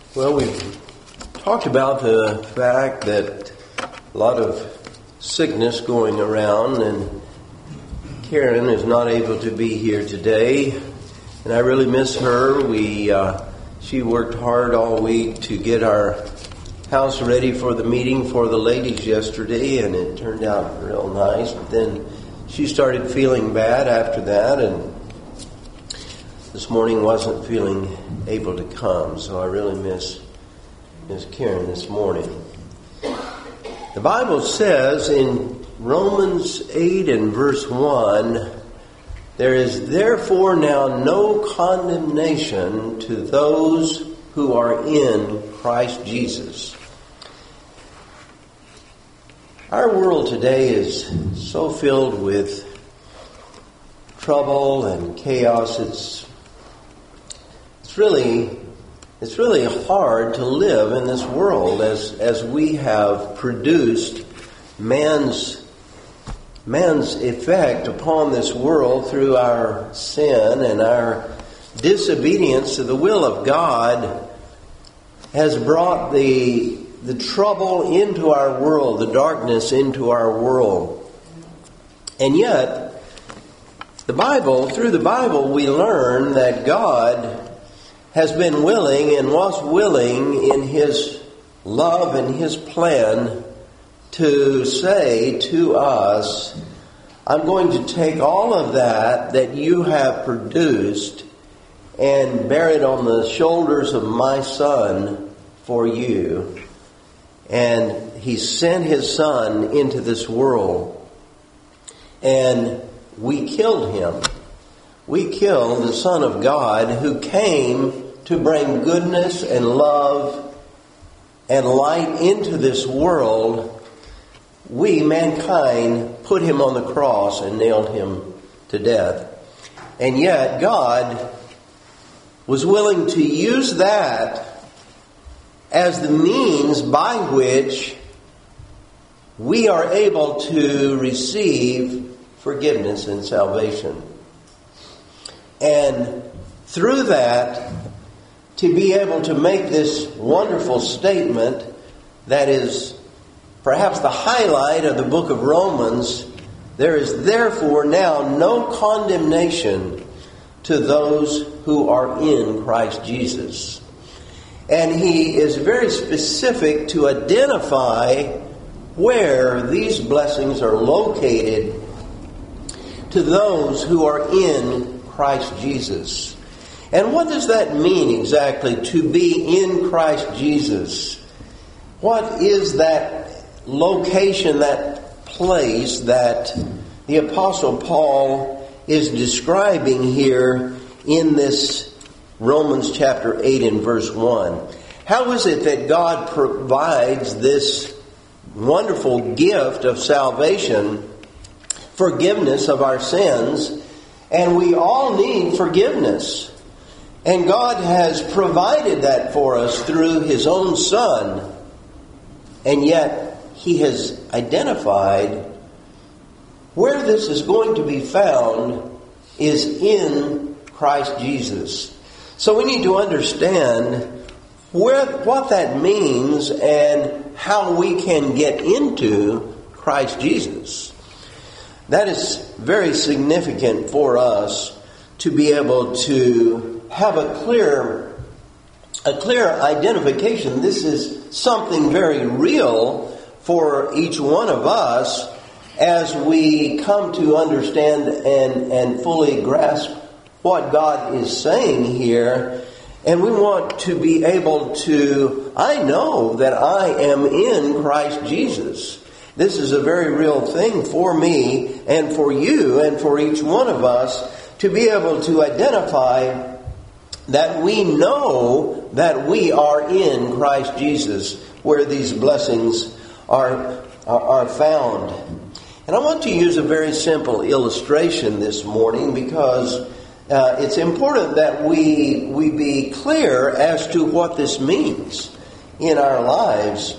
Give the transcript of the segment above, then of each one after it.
Well, we've talked about the fact that a lot of sickness going around, and Karen is not able to be here today, and I really miss her. She worked hard all week to get our house ready for the meeting for the ladies yesterday, and it turned out real nice. But then she started feeling bad after that, and this morning wasn't feeling able to come, so I really miss Karen this morning. The Bible says in Romans 8 and verse 1, "There is therefore now no condemnation to those who are in Christ Jesus." Our world today is so filled with trouble and chaos. It's really hard to live in this world as we have produced man's effect upon this world through our sin, and our disobedience to the will of God has brought the trouble into our world, the darkness into our world. And yet, through the Bible, we learn that God has been willing and was willing in His love and His plan to say to us, "I'm going to take all of that you have produced and bear it on the shoulders of my Son for you." And He sent His Son into this world, and we killed Him. We killed the Son of God who came to bring goodness and love and light into this world. We, mankind, put Him on the cross and nailed Him to death. And yet God was willing to use that as the means by which we are able to receive forgiveness and salvation. And through that, to be able to make this wonderful statement that is perhaps the highlight of the book of Romans, "There is therefore now no condemnation to those who are in Christ Jesus." And he is very specific to identify where these blessings are located to those who are in Christ Jesus. And what does that mean exactly, to be in Christ Jesus? What is that location, that place that the Apostle Paul is describing here in this Romans chapter 8 and verse 1? How is it that God provides this wonderful gift of salvation, forgiveness of our sins? And we all need forgiveness. And God has provided that for us through His own Son. And yet He has identified where this is going to be found is in Christ Jesus. So we need to understand what that means and how we can get into Christ Jesus. That is very significant for us to be able to have a clear identification. This is something very real for each one of us as we come to understand and fully grasp what God is saying here. And we want to be able to, I know that I am in Christ Jesus. This is a very real thing for me and for you and for each one of us to be able to identify that we know that we are in Christ Jesus, where these blessings are found. And I want to use a very simple illustration this morning because it's important that we be clear as to what this means in our lives.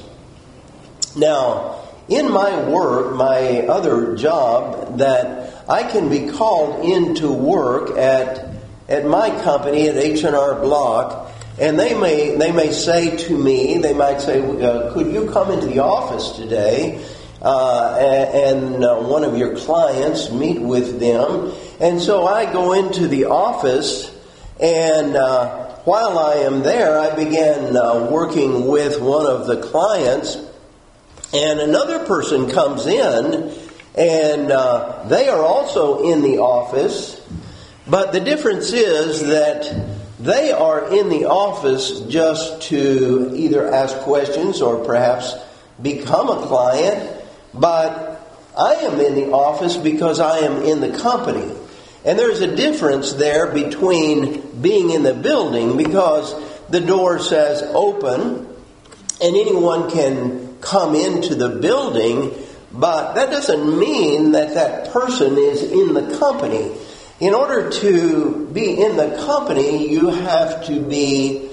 Now, in my work, my other job, that I can be called into work at my company at H&R Block, And they may say to me, they might say, could you come into the office today and one of your clients, meet with them? And so I go into the office, and while I am there, I began working with one of the clients, and another person comes in, and they are also in the office, but the difference is that they are in the office just to either ask questions or perhaps become a client, but I am in the office because I am in the company. And there's a difference there between being in the building, because the door says open and anyone can come into the building, but that doesn't mean that that person is in the company. In order to be in the company, you have to be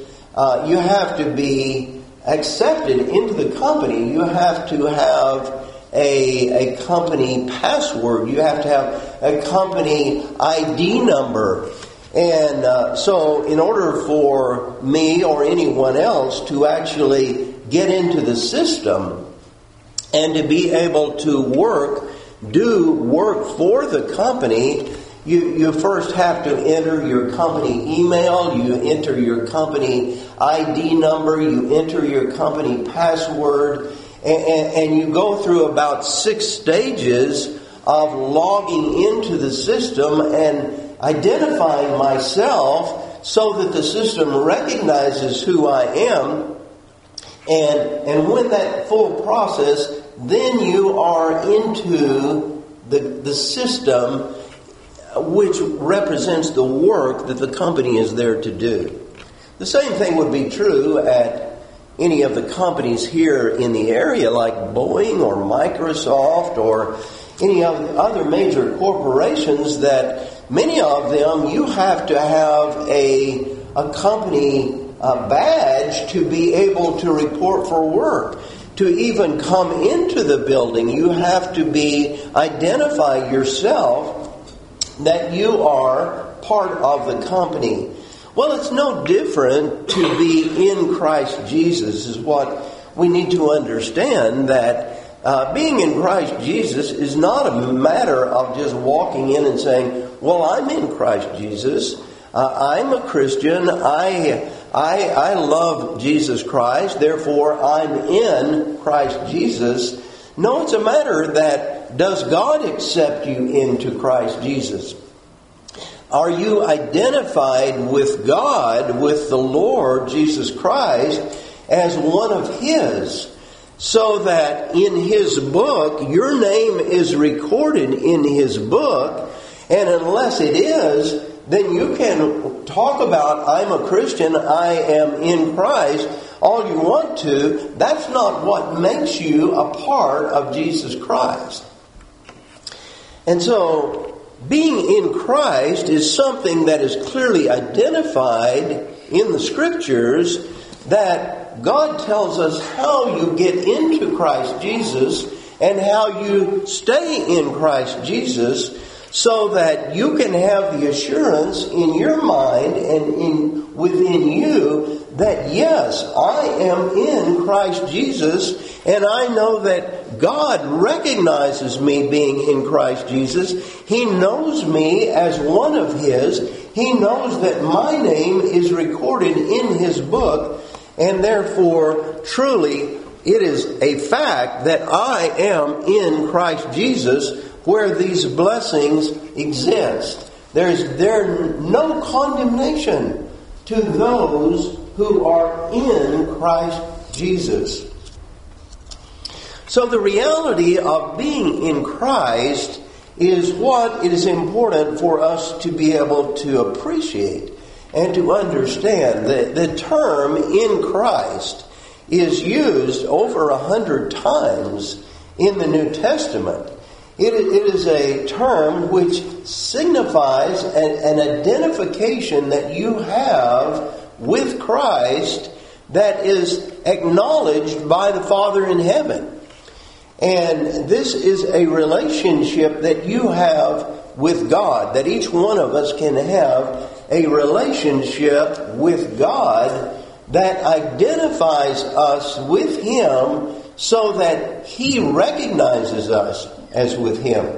accepted into the company. You have to have a company password. You have to have a company ID number. And so in order for me or anyone else to actually get into the system and to be able to do work for the company, you first have to enter your company email, you enter your company ID number, you enter your company password, and you go through about 6 stages of logging into the system and identifying myself so that the system recognizes who I am. And when that full process, then you are into the system, which represents the work that the company is there to do. The same thing would be true at any of the companies here in the area, like Boeing or Microsoft or any of the other major corporations, that many of them you have to have a company badge to be able to report for work. To even come into the building, you have to identify yourself that you are part of the company. Well, it's no different to be in Christ Jesus, is what we need to understand, that being in Christ Jesus is not a matter of just walking in and saying, well, I'm in Christ Jesus. I'm a Christian. I love Jesus Christ. Therefore, I'm in Christ Jesus. No, it's a matter that, does God accept you into Christ Jesus? Are you identified with God, with the Lord Jesus Christ, as one of His? So that in His book, your name is recorded in His book, and unless it is, then you can talk about, I'm a Christian, I am in Christ, all you want to. That's not what makes you a part of Jesus Christ. And so, being in Christ is something that is clearly identified in the Scriptures, that God tells us how you get into Christ Jesus and how you stay in Christ Jesus, so that you can have the assurance in your mind and within you that, yes, I am in Christ Jesus, and I know that God recognizes me being in Christ Jesus. He knows me as one of His. He knows that my name is recorded in His book, and therefore, truly, it is a fact that I am in Christ Jesus, where these blessings exist. There's no condemnation to those who are in Christ Jesus. So the reality of being in Christ is what it is important for us to be able to appreciate and to understand. The term in Christ is used over 100 times in the New Testament. It is a term which signifies an identification that you have with Christ that is acknowledged by the Father in heaven. And this is a relationship that you have with God, that each one of us can have a relationship with God that identifies us with Him so that He recognizes us as with Him.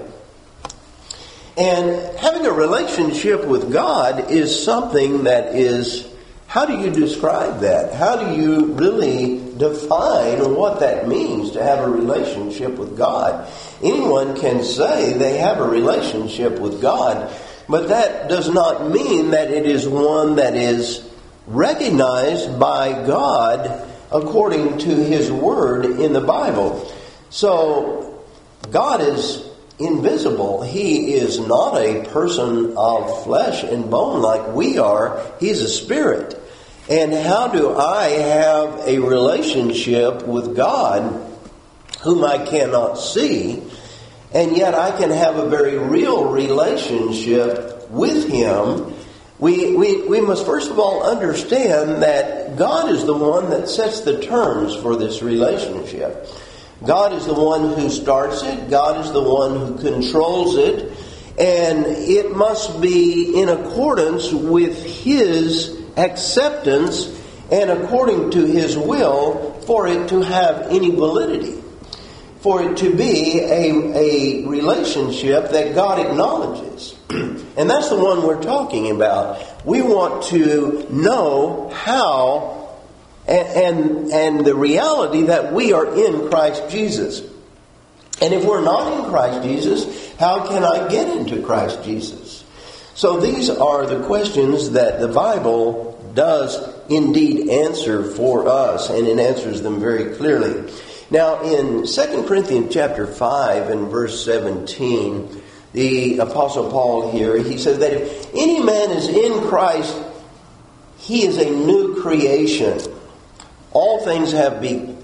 And having a relationship with God is something that is, how do you describe that? How do you really define what that means to have a relationship with God? Anyone can say they have a relationship with God, but that does not mean that it is one that is recognized by God according to His Word in the Bible. So, God is invisible. He is not a person of flesh and bone like we are. He's a spirit. And how do I have a relationship with God whom I cannot see, and yet I can have a very real relationship with Him? We must first of all understand that God is the one that sets the terms for this relationship. God is the one who starts it. God is the one who controls it. And it must be in accordance with His acceptance and according to His will for it to have any validity. For it to be a relationship that God acknowledges. And that's the one we're talking about. We want to know how and the reality that we are in Christ Jesus. And if we're not in Christ Jesus, how can I get into Christ Jesus? So these are the questions that the Bible does indeed answer for us, and it answers them very clearly. Now, in 2 Corinthians chapter 5 and verse 17, the Apostle Paul here, he says that if any man is in Christ, he is a new creation. Old things have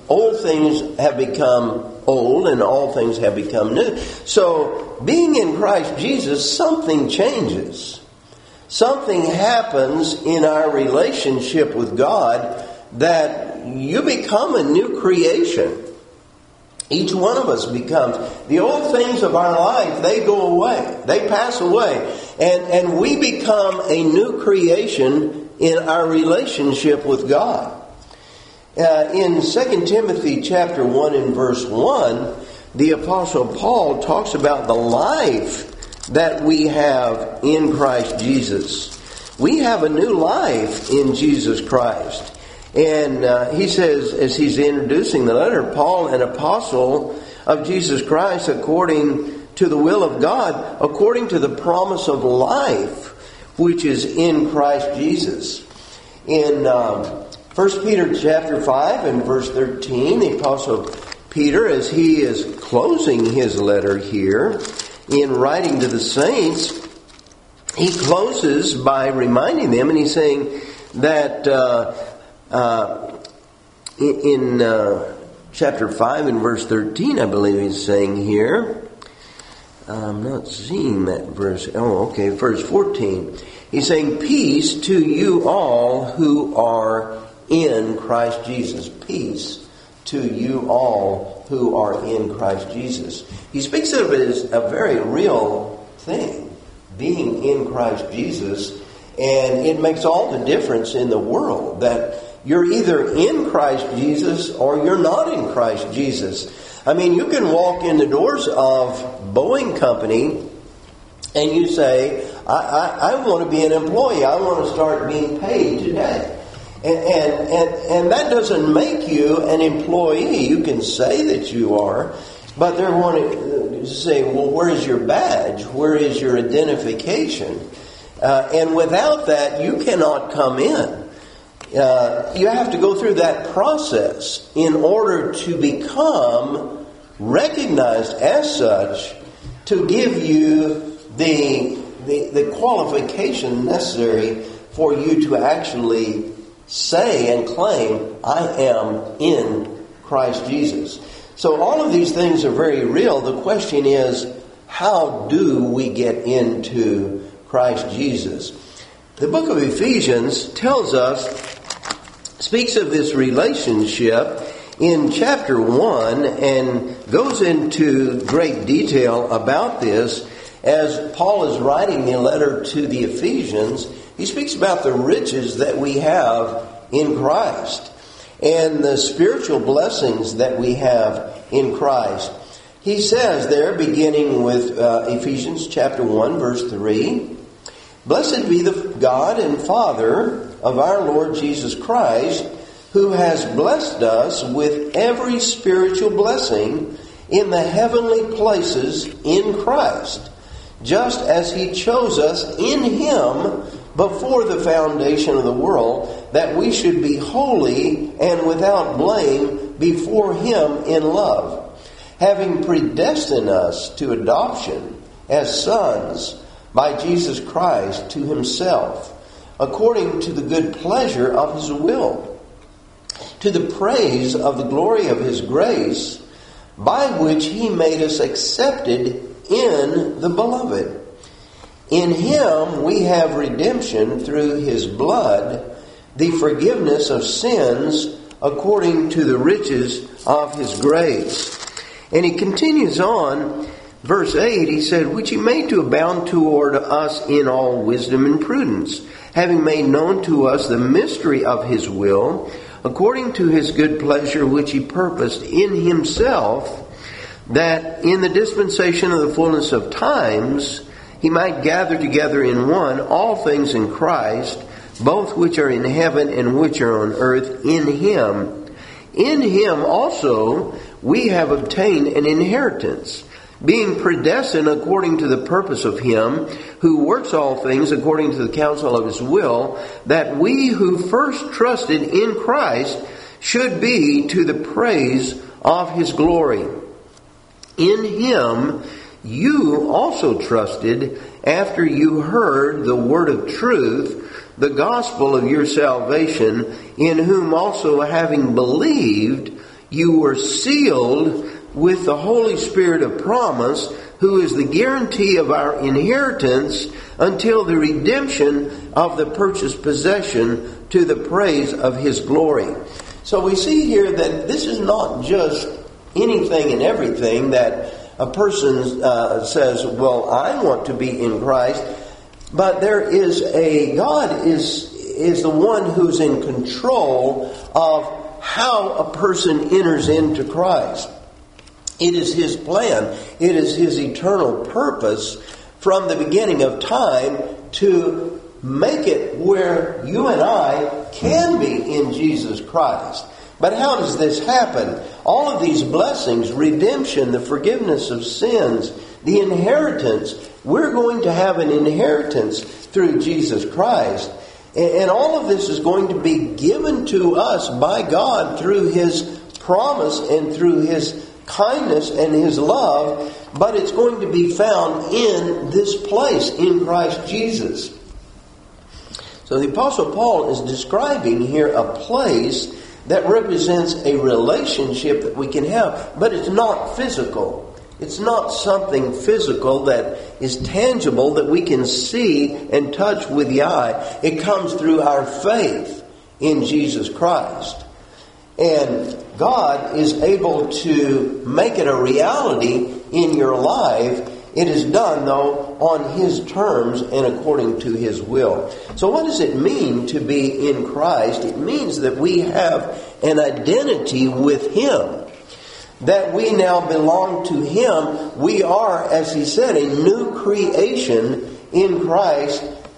become old, and all things have become new. So, being in Christ Jesus, something changes. Something happens in our relationship with God that you become a new creation. Each one of us becomes. The old things of our life, they go away. They pass away. And we become a new creation in our relationship with God. In 2 Timothy chapter 1 and verse 1, the Apostle Paul talks about the life that we have in Christ Jesus. We have a new life in Jesus Christ. And he says, as he's introducing the letter, Paul, an apostle of Jesus Christ, according to the will of God, according to the promise of life, which is in Christ Jesus. In 1 Peter chapter 5 and verse 13, the Apostle Peter, as he is closing his letter here, in writing to the saints, he closes by reminding them, and he's saying that in chapter 5 and verse 13, I believe he's saying here, I'm not seeing that verse. Oh, okay, verse 14. He's saying, peace to you all who are in Christ Jesus. Peace to you all who are in Christ Jesus. He speaks of it as a very real thing, being in Christ Jesus, and it makes all the difference in the world that you're either in Christ Jesus or you're not in Christ Jesus. I mean, you can walk in the doors of Boeing Company and you say, I want to be an employee. I want to start being paid today. And that doesn't make you an employee. You can say that you are, but they're wanting to say, well, where is your badge? Where is your identification? And without that, you cannot come in. You have to go through that process in order to become recognized as such, to give you the qualification necessary for you to actually say and claim, I am in Christ Jesus. So all of these things are very real. The question is, how do we get into Christ Jesus? The book of Ephesians tells us, speaks of this relationship in chapter 1 and goes into great detail about this. As Paul is writing the letter to the Ephesians, he speaks about the riches that we have in Christ and the spiritual blessings that we have in Christ. He says there, beginning with Ephesians chapter 1, verse 3, "Blessed be the God and Father of our Lord Jesus Christ, who has blessed us with every spiritual blessing in the heavenly places in Christ, just as He chose us in Him before the foundation of the world, that we should be holy and without blame before Him in love, having predestined us to adoption as sons by Jesus Christ to Himself, according to the good pleasure of His will, to the praise of the glory of His grace, by which He made us accepted in the Beloved. In Him we have redemption through His blood, the forgiveness of sins according to the riches of His grace." And he continues on, verse 8, he said, "Which He made to abound toward us in all wisdom and prudence, having made known to us the mystery of His will, according to His good pleasure which He purposed in Himself, that in the dispensation of the fullness of times He might gather together in one all things in Christ, both which are in heaven and which are on earth, in Him. In Him also we have obtained an inheritance, being predestined according to the purpose of Him who works all things according to the counsel of His will, that we who first trusted in Christ should be to the praise of His glory. In Him you also trusted after you heard the word of truth, the gospel of your salvation, in whom also having believed, you were sealed with the Holy Spirit of promise, who is the guarantee of our inheritance until the redemption of the purchased possession, to the praise of His glory." So we see here that this is not just anything and everything that a person says, well, I want to be in Christ. But there is God is the one who's in control of how a person enters into Christ. It is His plan. It is His eternal purpose from the beginning of time to make it where you and I can be in Jesus Christ. But how does this happen? All of these blessings, redemption, the forgiveness of sins, the inheritance, we're going to have an inheritance through Jesus Christ. And all of this is going to be given to us by God through His promise and through His kindness and His love. But it's going to be found in this place, in Christ Jesus. So the Apostle Paul is describing here a place that represents a relationship that we can have. But it's not physical. It's not something physical that is tangible that we can see and touch with the eye. It comes through our faith in Jesus Christ. And God is able to make it a reality in your life. It is done, though, on His terms and according to His will. So what does it mean to be in Christ? It means that we have an identity with Him. That we now belong to Him. We are, as he said, a new creation in Christ.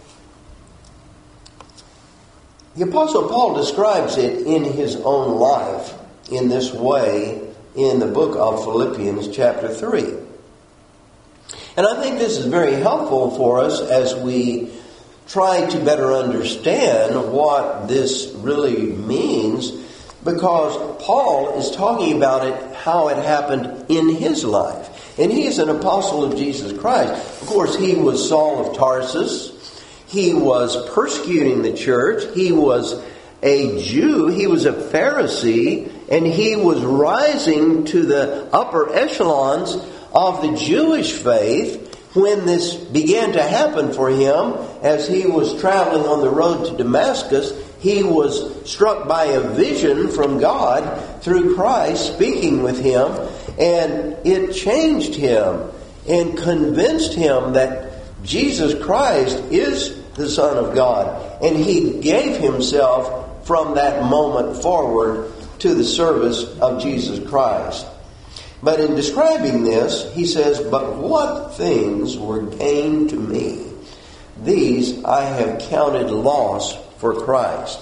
The Apostle Paul describes it in his own life in this way in the book of Philippians chapter 3. And I think this is very helpful for us as we try to better understand what this really means, because Paul is talking about it, how it happened in his life. And he is an apostle of Jesus Christ. Of course, he was Saul of Tarsus. He was persecuting the church. He was a Jew. He was a Pharisee. And he was rising to the upper echelons of the Jewish faith when this began to happen for him. As he was traveling on the road to Damascus, he was struck by a vision from God through Christ speaking with him, and it changed him and convinced him that Jesus Christ is the Son of God, and he gave himself from that moment forward to the service of Jesus Christ. But in describing this, he says, "But what things were gained to me, these I have counted loss for Christ."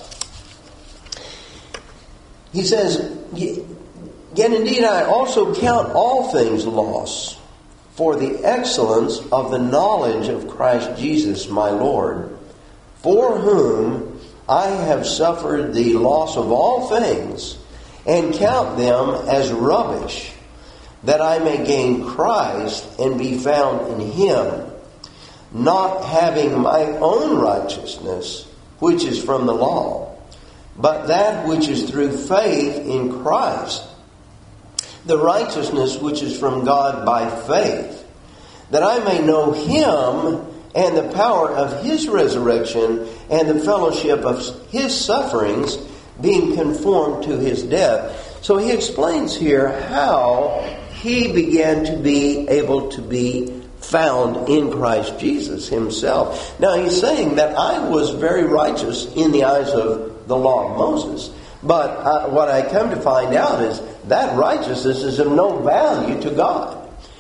He says, "Yet indeed I also count all things loss for the excellence of the knowledge of Christ Jesus my Lord, for whom I have suffered the loss of all things, and count them as rubbish, that I may gain Christ and be found in Him, not having my own righteousness, which is from the law, but that which is through faith in Christ, the righteousness which is from God by faith, that I may know Him and the power of His resurrection and the fellowship of His sufferings, being conformed to His death." So he explains here how he began to be able to be found in Christ Jesus Himself. Now he's saying that I was very righteous in the eyes of the law of Moses. But what I come to find out is that righteousness is of no value to God.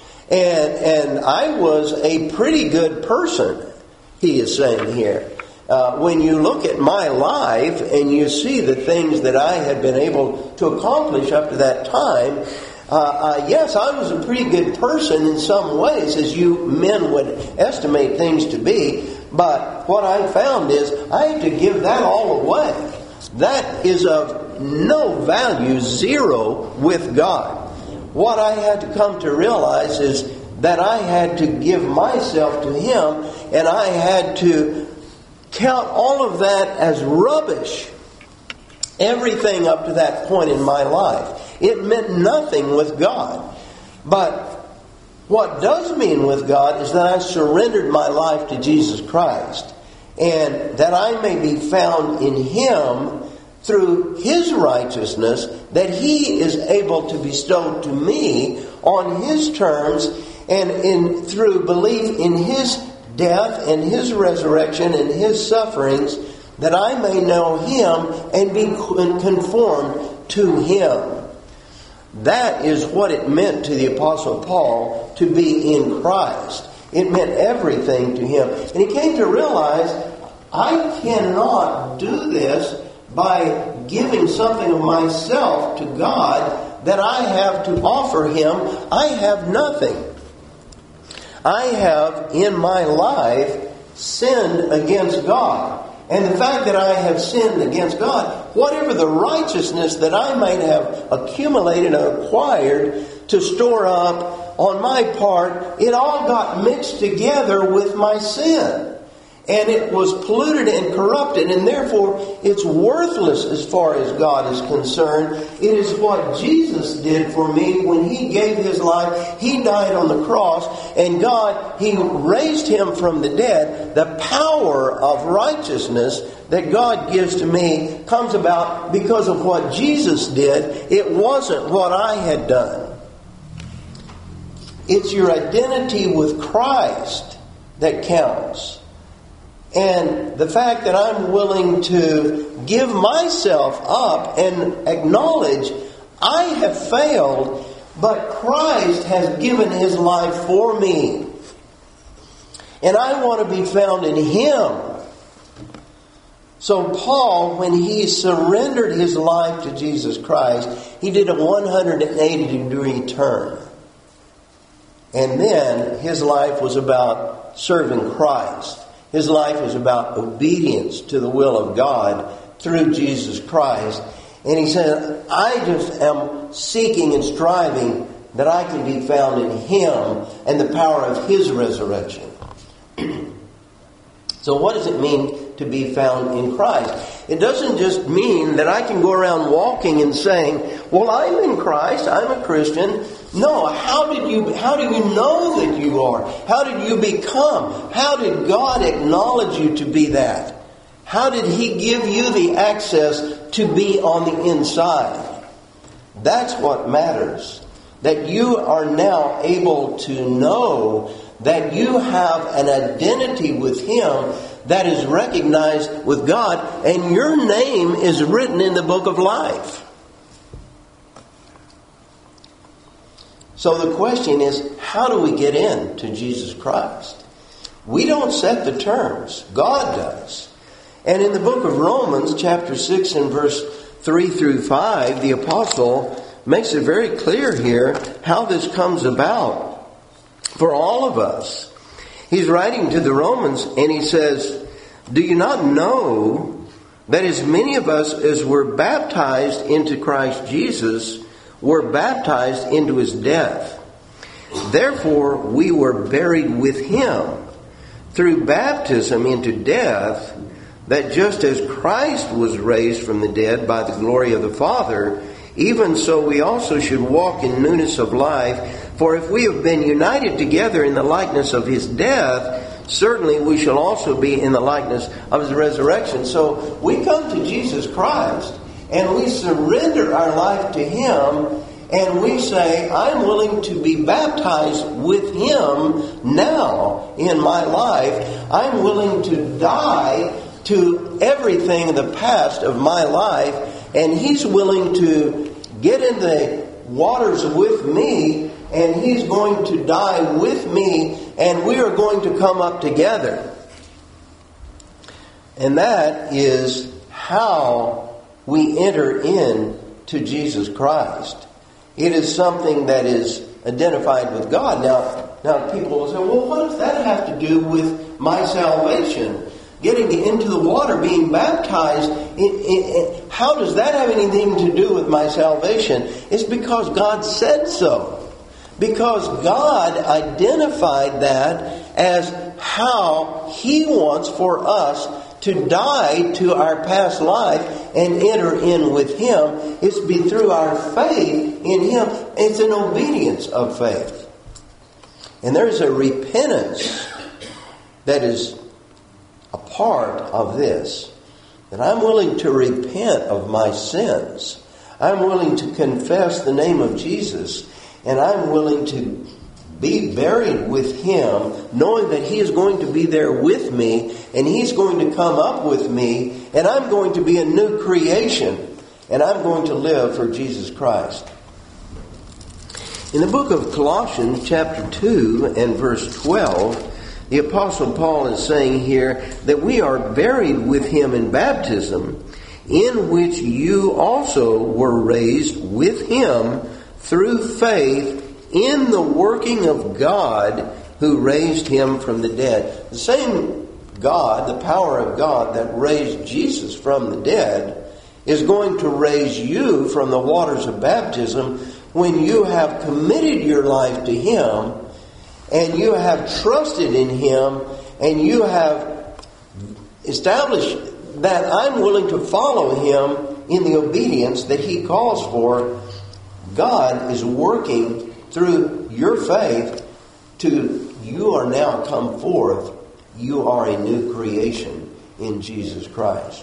And I was a pretty good person, he is saying here. When you look at my life and you see the things that I had been able to accomplish up to that time, yes, I was a pretty good person in some ways, as you men would estimate things to be. But what I found is I had to give that all away. That is of no value, zero with God. What I had to come to realize is that I had to give myself to Him, and I had to count all of that as rubbish. Everything up to that point in my life. It meant nothing with God. But what does mean with God is that I surrendered my life to Jesus Christ, and that I may be found in Him through His righteousness, that He is able to bestow to me on His terms, and through belief in His death and His resurrection and His sufferings, that I may know Him and be conformed to Him. That is what it meant to the Apostle Paul to be in Christ. It meant everything to him. And he came to realize, I cannot do this by giving something of myself to God that I have to offer Him. I have nothing. I have in my life sinned against God. And the fact that I have sinned against God, whatever the righteousness that I might have accumulated and acquired to store up on my part, it all got mixed together with my sin. And it was polluted and corrupted, and therefore it's worthless as far as God is concerned. It is what Jesus did for me when He gave His life. He died on the cross, and God, He raised Him from the dead. The power of righteousness that God gives to me comes about because of what Jesus did. It wasn't what I had done. It's your identity with Christ that counts. And the fact that I'm willing to give myself up and acknowledge I have failed, but Christ has given His life for me. And I want to be found in Him. So Paul, when he surrendered his life to Jesus Christ, he did a 180-degree turn. And then his life was about serving Christ. His life was about obedience to the will of God through Jesus Christ. And he said, I just am seeking and striving that I can be found in Him and the power of His resurrection. So what does it mean to be found in Christ? It doesn't just mean that I can go around walking and saying, well, I'm in Christ, I'm a Christian. No, how do you know that you are? How did you become? How did God acknowledge you to be that? How did He give you the access to be on the inside? That's what matters. That you are now able to know that you have an identity with Him that is recognized with God, and your name is written in the book of life. So the question is, how do we get in to Jesus Christ? We don't set the terms. God does. And in the book of Romans, chapter 6 and verse 3 through 5, the apostle makes it very clear here how this comes about for all of us. He's writing to the Romans and he says, "Do you not know that as many of us as were baptized into Christ Jesus were baptized into his death? Therefore we were buried with him through baptism into death, that just as Christ was raised from the dead by the glory of the Father, even so we also should walk in newness of life. For if we have been united together in the likeness of his death, certainly we shall also be in the likeness of his resurrection." So we come to Jesus Christ and we surrender our life to him, and we say, "I'm willing to be baptized with him now in my life. I'm willing to die to everything in the past of my life, and he's willing to get in the waters with me, and he's going to die with me, and we are going to come up together." And that is how we enter in to Jesus Christ. It is something that is identified with God. Now people will say, "Well, what does that have to do with my salvation? Getting into the water, being baptized, how does that have anything to do with my salvation?" It's because God said so. Because God identified that as how he wants for us to die to our past life and enter in with him. It's be through our faith in him. It's an obedience of faith. And there's a repentance that is a part of this. That I'm willing to repent of my sins. I'm willing to confess the name of Jesus. And I'm willing to be buried with him, knowing that he is going to be there with me, and he's going to come up with me, and I'm going to be a new creation, and I'm going to live for Jesus Christ. In the book of Colossians, chapter 2 and verse 12, the Apostle Paul is saying here that we are buried with him in baptism, in which you also were raised with him through faith in the working of God who raised him from the dead. The same God, the power of God that raised Jesus from the dead, is going to raise you from the waters of baptism when you have committed your life to him, and you have trusted in him, and you have established that I'm willing to follow him in the obedience that he calls for. God is working through your faith to you are now come forth. You are a new creation in Jesus Christ.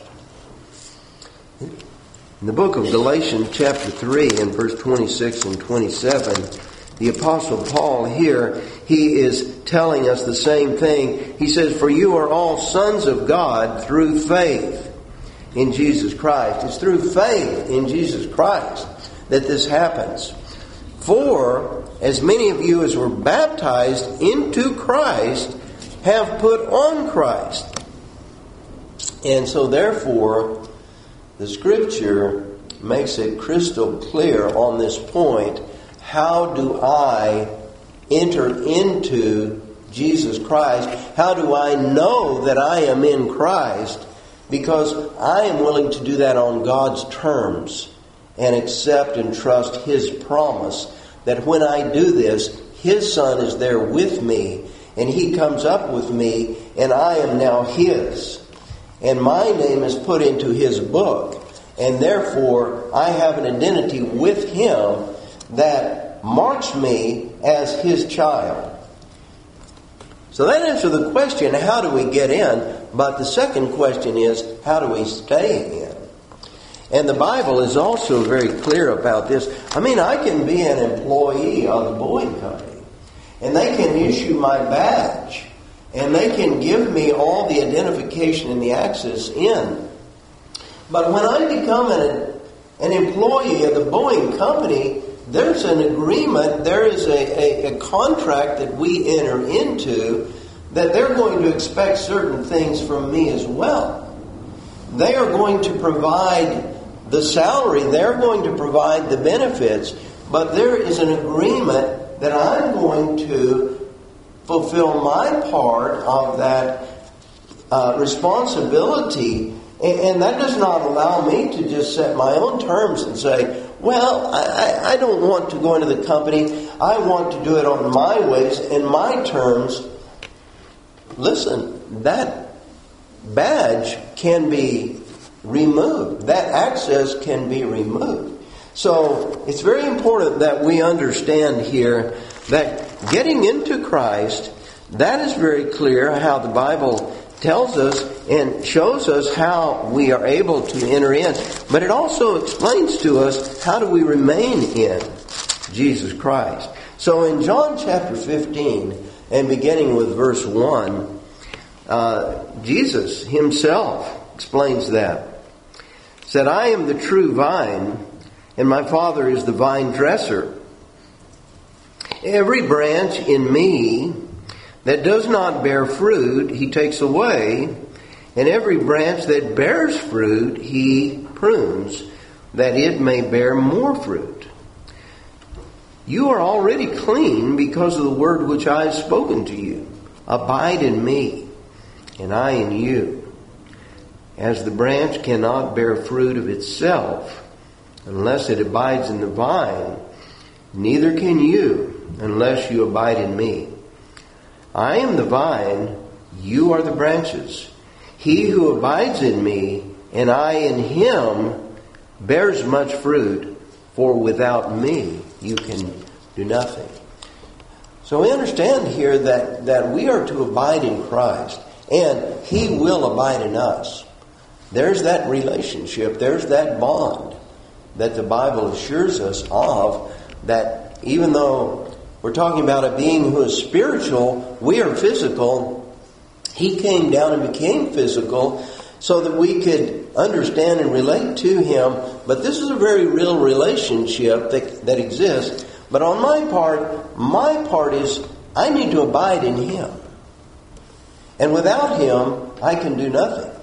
In the book of Galatians chapter 3 and verse 26 and 27, the Apostle Paul here, he is telling us the same thing. He says, "For you are all sons of God through faith in Jesus Christ." It's through faith in Jesus Christ that this happens. "For as many of you as were baptized into Christ have put on Christ." And so therefore, the Scripture makes it crystal clear on this point. How do I enter into Jesus Christ? How do I know that I am in Christ? Because I am willing to do that on God's terms and accept and trust his promise that when I do this, his Son is there with me, and he comes up with me, and I am now his. And my name is put into his book, and therefore I have an identity with him that marks me as his child. So that answers the question, how do we get in? But the second question is, how do we stay in? And the Bible is also very clear about this. I mean, I can be an employee of the Boeing Company, and they can issue my badge, and they can give me all the identification and the access in. But when I become an employee of the Boeing company, there's an agreement, there is a contract that we enter into that they're going to expect certain things from me as well. They are going to provide the salary, they're going to provide the benefits, but there is an agreement that I'm going to fulfill my part of that responsibility. And that does not allow me to just set my own terms and say, well, I don't want to go into the company. I want to do it on my ways and my terms. Listen, that badge can be removed. That access can be removed. So it's very important that we understand here that getting into Christ, that is very clear how the Bible tells us and shows us how we are able to enter in. But it also explains to us how do we remain in Jesus Christ. So in John chapter 15, and beginning with verse 1, Jesus himself explains that. He said, I am the true vine, and my Father is the vine dresser. Every branch in me that does not bear fruit, he takes away, and every branch that bears fruit, he prunes, that it may bear more fruit. You are already clean because of the word which I have spoken to you. Abide in me, and I in you. As the branch cannot bear fruit of itself unless it abides in the vine, neither can you unless you abide in me. I am the vine, you are the branches. He who abides in me, and I in him, bears much fruit, for without me you can do nothing. So we understand here that we are to abide in Christ, and he will abide in us. There's that relationship, there's that bond that the Bible assures us of, that even though we're talking about a being who is spiritual, we are physical. He came down and became physical so that we could understand and relate to him. But this is a very real relationship that exists. But on my part is I need to abide in him. And without him, I can do nothing.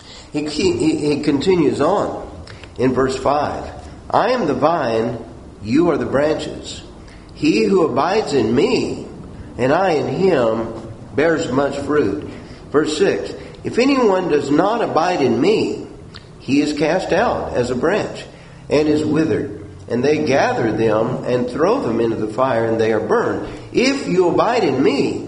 He continues on in verse 5. I am the vine, you are the branches. He who abides in me, and I in him, bears much fruit. Verse 6, if anyone does not abide in me, he is cast out as a branch, and is withered. And they gather them and throw them into the fire, and they are burned. If you abide in me,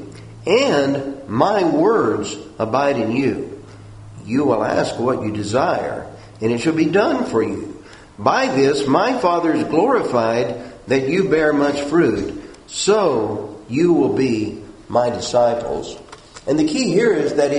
and my words abide in you, you will ask what you desire, and it shall be done for you. By this my Father is glorified, that you bear much fruit, so you will be my disciples. And the key here is that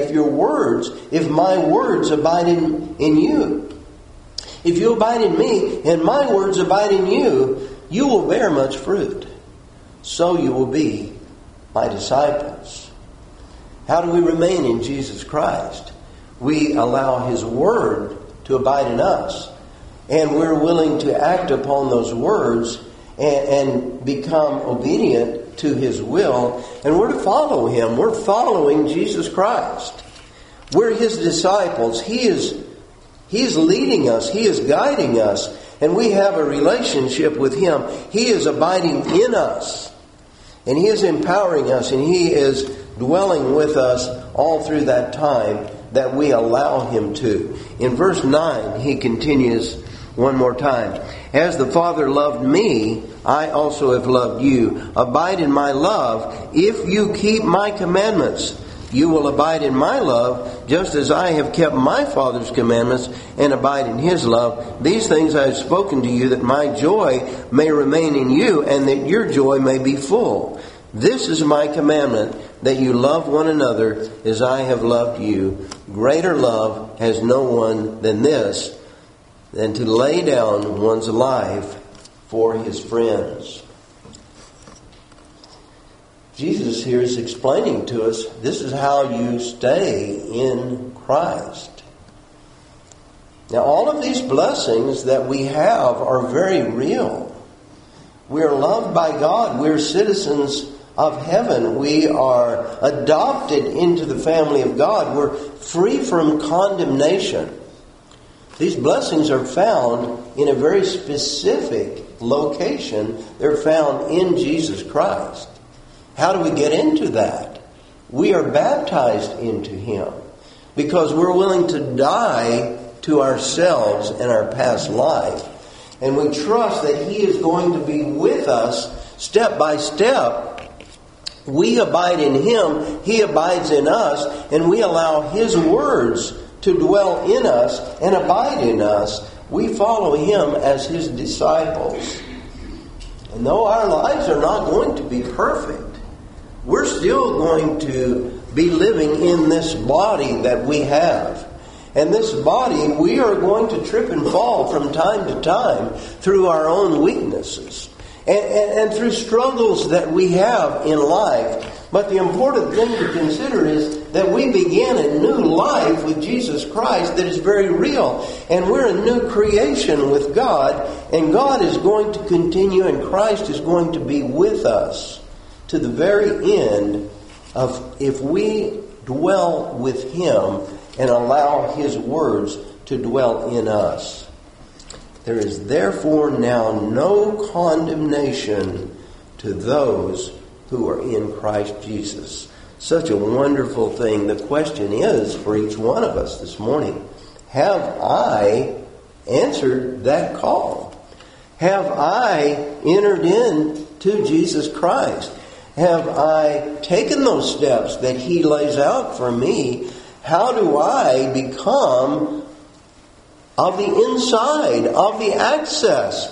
if my words abide in you, if you abide in me and my words abide in you, you will bear much fruit. So you will be my disciples. How do we remain in Jesus Christ? We allow his word to abide in us. And we're willing to act upon those words and become obedient to his will. And we're to follow him. We're following Jesus Christ. We're his disciples. He is leading us. He is guiding us. And we have a relationship with him. He is abiding in us. And he is empowering us. And he is dwelling with us all through that time that we allow him to. In verse 9, he continues one more time. As the Father loved me, I also have loved you. Abide in my love. If you keep my commandments, you will abide in my love, just as I have kept my Father's commandments and abide in his love. These things I have spoken to you, that my joy may remain in you, and that your joy may be full. This is my commandment, that you love one another as I have loved you. Greater love has no one than this, than to lay down one's life for his friends. Jesus here is explaining to us, this is how you stay in Christ. Now, all of these blessings that we have are very real. We are loved by God. We are citizens of heaven. We are adopted into the family of God. We're free from condemnation. These blessings are found in a very specific location. They're found in Jesus Christ. How do we get into that? We are baptized into Him because we're willing to die to ourselves and our past life. And we trust that He is going to be with us step by step. We abide in Him, He abides in us, and we allow His words to dwell in us and abide in us. We follow Him as His disciples. And though our lives are not going to be perfect, we're still going to be living in this body that we have. And this body, we are going to trip and fall from time to time through our own weaknesses and through struggles that we have in life. But the important thing to consider is that we begin a new life with Jesus Christ that is very real. And we're a new creation with God. And God is going to continue, and Christ is going to be with us to the very end of if we dwell with Him and allow His words to dwell in us. There is therefore now no condemnation to those who are in Christ Jesus. Such a wonderful thing. The question is for each one of us this morning, have I answered that call? Have I entered into Jesus Christ? Have I taken those steps that He lays out for me? How do I become of the inside, of the access?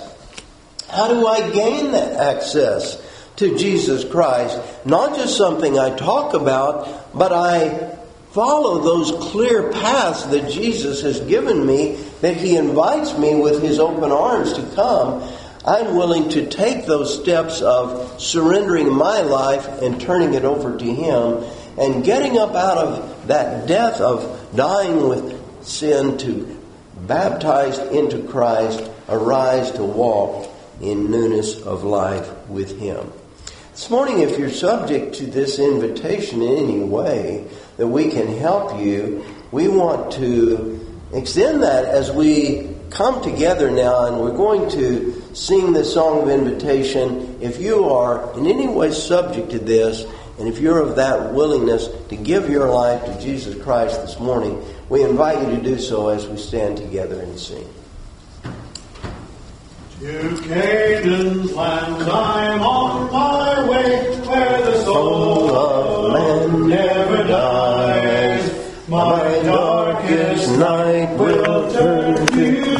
How do I gain that access to Jesus Christ? Not just something I talk about, but I follow those clear paths that Jesus has given me, that He invites me with His open arms to come. I'm willing to take those steps of surrendering my life and turning it over to Him and getting up out of that death of dying with sin to baptized into Christ, arise to walk in newness of life with Him. This morning, if you're subject to this invitation in any way that we can help you, we want to extend that as we come together now, and we're going to sing this song of invitation. If you are in any way subject to this, and if you're of that willingness to give your life to Jesus Christ this morning, we invite you to do so as we stand together and sing. To Canaan's land I'm on my way, where the soul of man never dies. My darkest night will turn